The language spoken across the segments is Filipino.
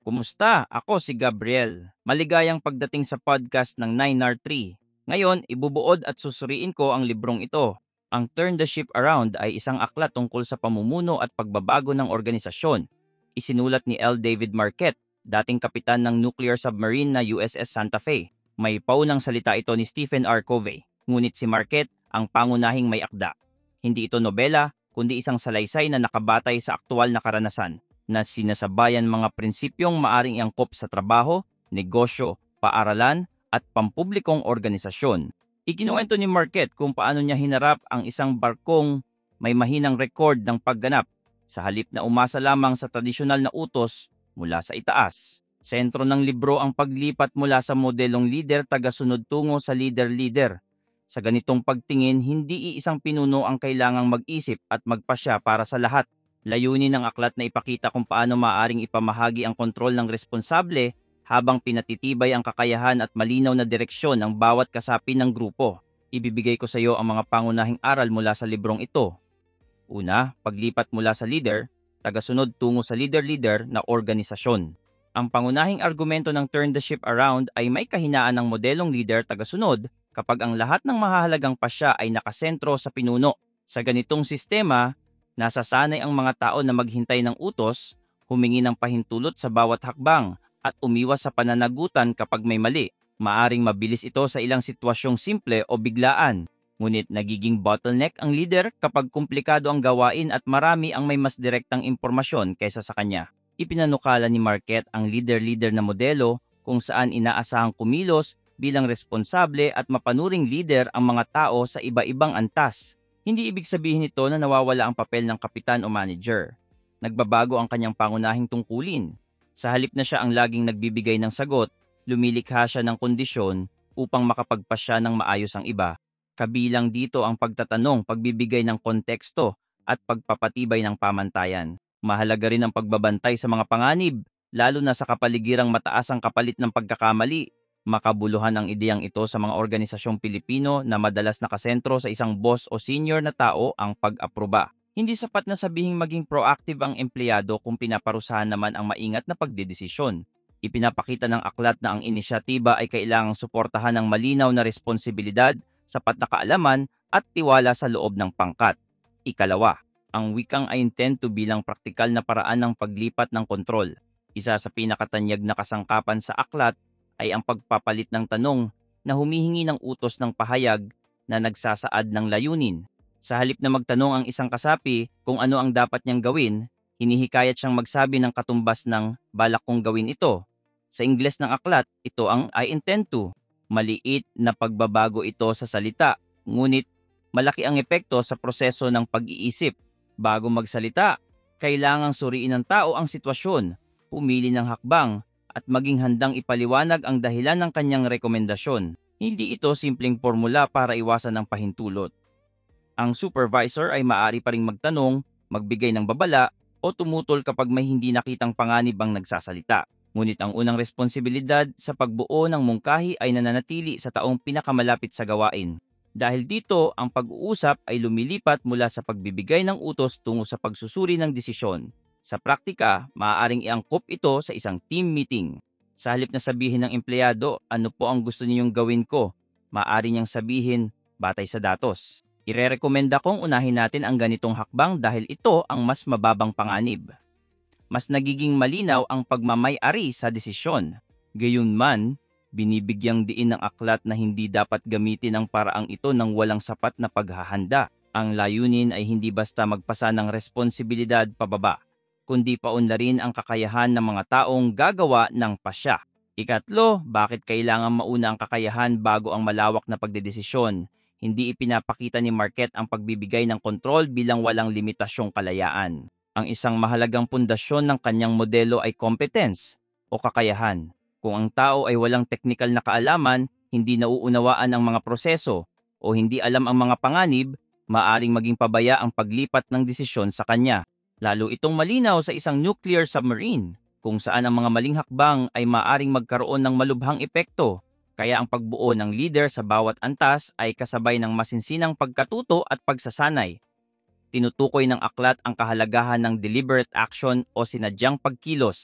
Kumusta? Ako si Gabriel. Maligayang pagdating sa podcast ng 9R3. Ngayon, ibubuod at susuriin ko ang librong ito. Ang Turn the Ship Around ay isang aklat tungkol sa pamumuno at pagbabago ng organisasyon. Isinulat ni L. David Marquette, dating kapitan ng nuclear submarine na USS Santa Fe. May paunang salita ito ni Stephen R. Covey, ngunit si Marquette ang pangunahing may akda. Hindi ito nobela, kundi isang salaysay na nakabatay sa aktwal na karanasan na sinasabayan mga prinsipyong maaring iangkop sa trabaho, negosyo, paaralan, at pampublikong organisasyon. Ikinuwento ni Marquette kung paano niya hinarap ang isang barkong may mahinang record ng pagganap sa halip na umasa lamang sa tradisyonal na utos mula sa itaas. Sentro ng libro ang paglipat mula sa modelong leader tagasunod tungo sa leader-leader. Sa ganitong pagtingin, hindi iisang pinuno ang kailangang mag-isip at magpasya para sa lahat. Layunin ng aklat na ipakita kung paano maaaring ipamahagi ang kontrol ng responsable habang pinatitibay ang kakayahan at malinaw na direksyon ng bawat kasapi ng grupo. Ibibigay ko sa iyo ang mga pangunahing aral mula sa librong ito. Una, paglipat mula sa leader, tagasunod tungo sa leader-leader na organisasyon. Ang pangunahing argumento ng Turn the Ship Around ay may kahinaan ng modelong leader tagasunod kapag ang lahat ng mahahalagang pasya ay nakasentro sa pinuno. Sa ganitong sistema, nasasanay ang mga tao na maghintay ng utos, humingi ng pahintulot sa bawat hakbang, at umiwas sa pananagutan kapag may mali. Maaring mabilis ito sa ilang sitwasyong simple o biglaan. Ngunit nagiging bottleneck ang leader kapag komplikado ang gawain at marami ang may mas direktang impormasyon kaysa sa kanya. Ipinanukala ni Marquette ang leader-leader na modelo kung saan inaasahang kumilos bilang responsable at mapanuring leader ang mga tao sa iba-ibang antas. Hindi ibig sabihin nito na nawawala ang papel ng kapitan o manager. Nagbabago ang kanyang pangunahing tungkulin. Sa halip na siya ang laging nagbibigay ng sagot, lumilikha siya ng kondisyon upang makapagpasya ng maayos ang iba. Kabilang dito ang pagtatanong, pagbibigay ng konteksto at pagpapatibay ng pamantayan. Mahalaga rin ang pagbabantay sa mga panganib, lalo na sa kapaligirang mataas ang kapalit ng pagkakamali. Makabuluhan ang ideyang ito sa mga organisasyong Pilipino na madalas nakasentro sa isang boss o senior na tao ang pag-aproba. Hindi sapat na sabihing maging proactive ang empleyado kung pinaparusahan naman ang maingat na pagdedesisyon. Ipinapakita ng aklat na ang inisyatiba ay kailangang suportahan ng malinaw na responsibilidad, sapat na kaalaman at tiwala sa loob ng pangkat. Ikalawa, ang wikang I intend to bilang praktikal na paraan ng paglipat ng kontrol. Isa sa pinakatanyag na kasangkapan sa aklat ay ang pagpapalit ng tanong na humihingi ng utos ng pahayag na nagsasaad ng layunin. Sa halip na magtanong ang isang kasapi kung ano ang dapat niyang gawin, hinihikayat siyang magsabi ng katumbas ng balak kong gawin ito. Sa Ingles ng aklat, ito ang I intend to. Maliit na pagbabago ito sa salita, ngunit malaki ang epekto sa proseso ng pag-iisip. Bago magsalita, kailangang suriin ng tao ang sitwasyon, pumili ng hakbang, at maging handang ipaliwanag ang dahilan ng kanyang rekomendasyon. Hindi ito simpleng formula para iwasan ang pahintulot. Ang supervisor ay maaari pa ring magtanong, magbigay ng babala, o tumutol kapag may hindi nakitang panganib ang nagsasalita. Ngunit ang unang responsibilidad sa pagbuo ng mungkahi ay nananatili sa taong pinakamalapit sa gawain. Dahil dito, ang pag-uusap ay lumilipat mula sa pagbibigay ng utos tungo sa pagsusuri ng desisyon. Sa praktika, maaaring iangkop ito sa isang team meeting. Sa halip na sabihin ng empleyado, ano po ang gusto niyong gawin ko, maaari niyang sabihin, batay sa datos. Irerekomenda kong unahin natin ang ganitong hakbang dahil ito ang mas mababang panganib. Mas nagiging malinaw ang pagmamay-ari sa desisyon. Gayunman, binibigyang diin ng aklat na hindi dapat gamitin ang paraang ito ng walang sapat na paghahanda. Ang layunin ay hindi basta magpasa ng responsibilidad pababa, kundi paunlarin ang kakayahan ng mga taong gagawa ng pasya. Ikatlo, bakit kailangan mauna ang kakayahan bago ang malawak na pagdedesisyon? Hindi ipinapakita ni Marquette ang pagbibigay ng kontrol bilang walang limitasyong kalayaan. Ang isang mahalagang pundasyon ng kanyang modelo ay competence o kakayahan. Kung ang tao ay walang teknikal na kaalaman, hindi nauunawaan ang mga proseso, o hindi alam ang mga panganib, maaring maging pabaya ang paglipat ng desisyon sa kanya. Lalo itong malinaw sa isang nuclear submarine, kung saan ang mga maling hakbang ay maaring magkaroon ng malubhang epekto. Kaya ang pagbuo ng leader sa bawat antas ay kasabay ng masinsinang pagkatuto at pagsasanay. Tinutukoy ng aklat ang kahalagahan ng deliberate action o sinadyang pagkilos.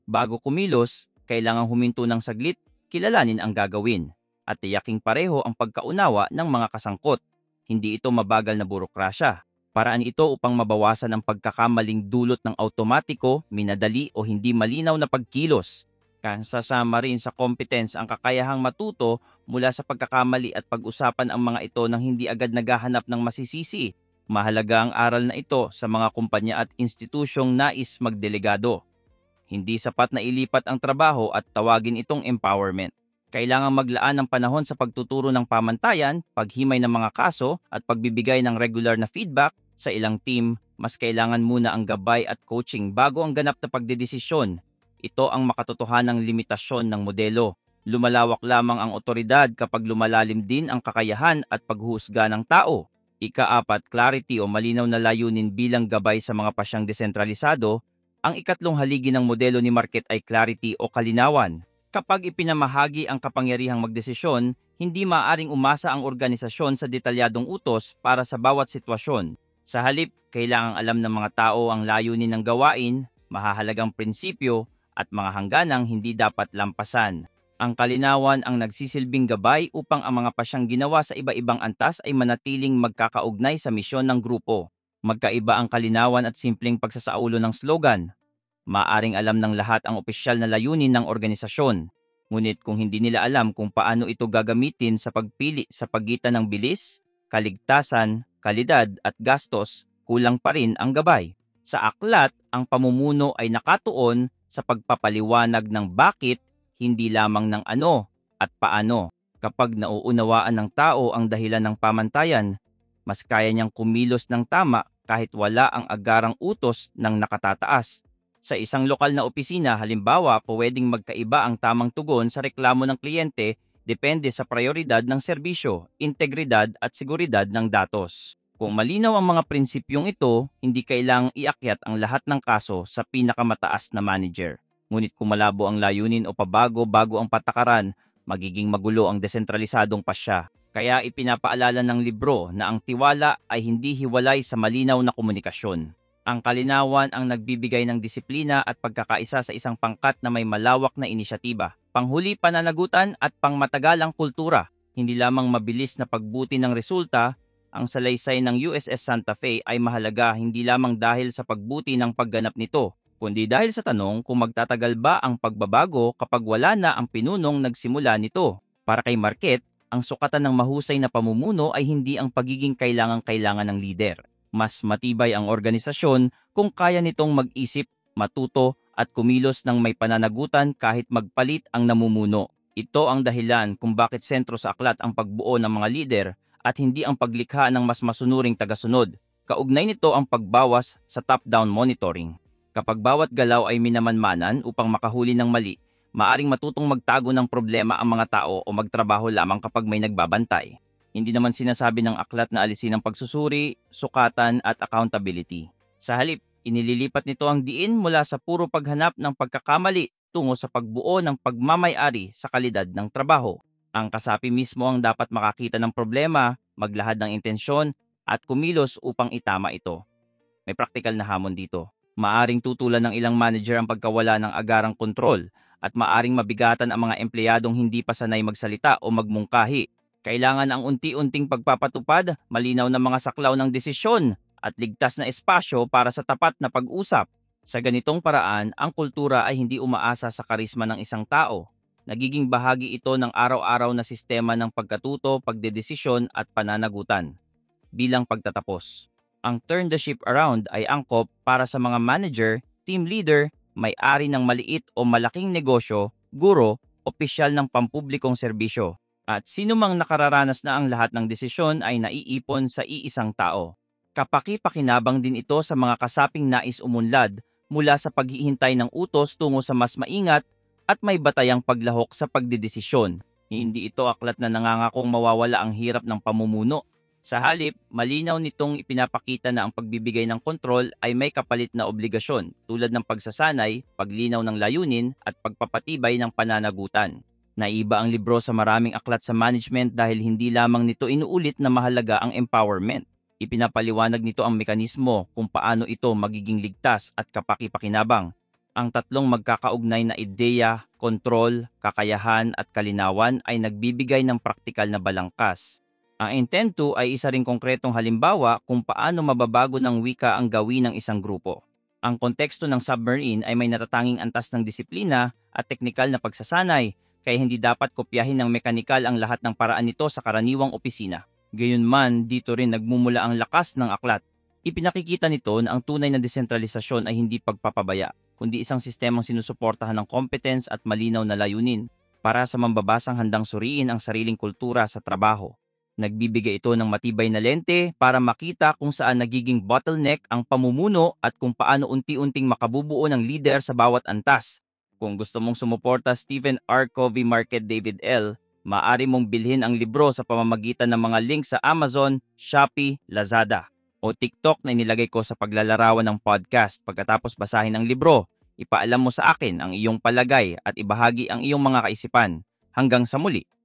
Bago kumilos, kailangang huminto ng saglit, kilalanin ang gagawin, at tiyaking pareho ang pagkaunawa ng mga kasangkot. Hindi ito mabagal na burokrasya. Paraan ito upang mabawasan ang pagkakamaling dulot ng automatiko, minadali o hindi malinaw na pagkilos. Kasama rin sa competence ang kakayahang matuto mula sa pagkakamali at pag-usapan ang mga ito nang hindi agad naghahanap ng masisisi. Mahalaga ang aral na ito sa mga kumpanya at institusyong nais magdelegado. Hindi sapat na ilipat ang trabaho at tawagin itong empowerment. Kailangang maglaan ng panahon sa pagtuturo ng pamantayan, paghimay ng mga kaso at pagbibigay ng regular na feedback sa ilang team. Mas kailangan muna ang gabay at coaching bago ang ganap na pagdedesisyon. Ito ang makatotohanang limitasyon ng modelo. Lumalawak lamang ang otoridad kapag lumalalim din ang kakayahan at paghusga ng tao. Ika-4, clarity o malinaw na layunin bilang gabay sa mga pasyang desentralisado. Ang ikatlong haligi ng modelo ni Marquette ay clarity o kalinawan. Kapag ipinamahagi ang kapangyarihang magdesisyon, hindi maaaring umasa ang organisasyon sa detalyadong utos para sa bawat sitwasyon. Sa halip, kailangang alam ng mga tao ang layunin ng gawain, mahahalagang prinsipyo, at mga hangganang hindi dapat lampasan. Ang kalinawan ang nagsisilbing gabay upang ang mga pasyang ginawa sa iba-ibang antas ay manatiling magkakaugnay sa misyon ng grupo. Magkaiba ang kalinawan at simpleng pagsasaulo ng slogan. Maaring alam ng lahat ang opisyal na layunin ng organisasyon. Ngunit kung hindi nila alam kung paano ito gagamitin sa pagpili sa pagitan ng bilis, kaligtasan, kalidad at gastos, kulang pa rin ang gabay. Sa aklat, ang pamumuno ay nakatuon sa pagpapaliwanag ng bakit, hindi lamang ng ano at paano. Kapag nauunawaan ng tao ang dahilan ng pamantayan, mas kaya niyang kumilos ng tama kahit wala ang agarang utos ng nakatataas. Sa isang lokal na opisina, halimbawa, pwedeng magkaiba ang tamang tugon sa reklamo ng kliyente depende sa prioridad ng serbisyo, integridad at seguridad ng datos. Kung malinaw ang mga prinsipyong ito, hindi kailangang iakyat ang lahat ng kaso sa pinakamataas na manager. Ngunit kung malabo ang layunin o pabago-bago ang patakaran, magiging magulo ang desentralisadong pasya. Kaya ipinapaalala ng libro na ang tiwala ay hindi hiwalay sa malinaw na komunikasyon. Ang kalinawan ang nagbibigay ng disiplina at pagkakaisa sa isang pangkat na may malawak na inisyatiba, panghuli pananagutan at pangmatagalang kultura. Hindi lamang mabilis na pagbuti ng resulta, ang salaysay ng USS Santa Fe ay mahalaga hindi lamang dahil sa pagbuti ng pagganap nito, kundi dahil sa tanong kung magtatagal ba ang pagbabago kapag wala na ang pinunong nagsimula nito. Para kay Marquette, ang sukatan ng mahusay na pamumuno ay hindi ang pagiging kailangang-kailangan ng lider. Mas matibay ang organisasyon kung kaya nitong mag-isip, matuto at kumilos ng may pananagutan kahit magpalit ang namumuno. Ito ang dahilan kung bakit sentro sa aklat ang pagbuo ng mga lider at hindi ang paglikha ng mas masunuring tagasunod. Kaugnay nito ang pagbawas sa top-down monitoring. Kapag bawat galaw ay minamanmanan upang makahuli ng mali, maaring matutong magtago ng problema ang mga tao o magtrabaho lamang kapag may nagbabantay. Hindi naman sinasabi ng aklat na alisin ang pagsusuri, sukatan at accountability. Sa halip, inililipat nito ang diin mula sa puro paghanap ng pagkakamali tungo sa pagbuo ng pagmamay-ari sa kalidad ng trabaho. Ang kasapi mismo ang dapat makakita ng problema, maglahad ng intensyon at kumilos upang itama ito. May praktikal na hamon dito. Maaring tutulan ng ilang manager ang pagkawala ng agarang kontrol at maaring mabigatan ang mga empleyadong hindi pa sanay magsalita o magmungkahi. Kailangan ang unti-unting pagpapatupad, malinaw na mga saklaw ng desisyon at ligtas na espasyo para sa tapat na pag-usap. Sa ganitong paraan, ang kultura ay hindi umaasa sa karisma ng isang tao. Nagiging bahagi ito ng araw-araw na sistema ng pagkatuto, pagdedesisyon at pananagutan. Bilang pagtatapos, ang Turn the Ship Around ay angkop para sa mga manager, team leader, may-ari ng maliit o malaking negosyo, guro, opisyal ng pampublikong serbisyo. At sino mang nakararanas na ang lahat ng desisyon ay naiipon sa iisang tao. Kapaki-pakinabang din ito sa mga kasaping nais umunlad mula sa paghihintay ng utos tungo sa mas maingat at may batayang paglahok sa pagdedesisyon. Hindi ito aklat na nangangakong mawawala ang hirap ng pamumuno. Sa halip, malinaw nitong ipinapakita na ang pagbibigay ng kontrol ay may kapalit na obligasyon tulad ng pagsasanay, paglinaw ng layunin at pagpapatibay ng pananagutan. Naiba ang libro sa maraming aklat sa management dahil hindi lamang nito inuulit na mahalaga ang empowerment. Ipinapaliwanag nito ang mekanismo kung paano ito magiging ligtas at kapaki-pakinabang. Ang tatlong magkakaugnay na ideya, kontrol, kakayahan at kalinawan ay nagbibigay ng praktikal na balangkas. Ang Intent to ay isa ring konkretong halimbawa kung paano mababago ng wika ang gawin ng isang grupo. Ang konteksto ng submarine ay may natatanging antas ng disiplina at teknikal na pagsasanay, kaya hindi dapat kopyahin ng mekanikal ang lahat ng paraan nito sa karaniwang opisina. Gayunman, dito rin nagmumula ang lakas ng aklat. Ipinakikita nito na ang tunay na desentralisasyon ay hindi pagpapabaya, kundi isang sistemang sinusuportahan ng competence at malinaw na layunin para sa mambabasang handang suriin ang sariling kultura sa trabaho. Nagbibigay ito ng matibay na lente para makita kung saan nagiging bottleneck ang pamumuno at kung paano unti-unting makabubuo ng leader sa bawat antas. Kung gusto mong sumuporta Stephen R. Covey Market David L., maaari mong bilhin ang libro sa pamamagitan ng mga link sa Amazon, Shopee, Lazada, o TikTok na inilagay ko sa paglalarawan ng podcast. Pagkatapos basahin ang libro, ipaalam mo sa akin ang iyong palagay at ibahagi ang iyong mga kaisipan. Hanggang sa muli!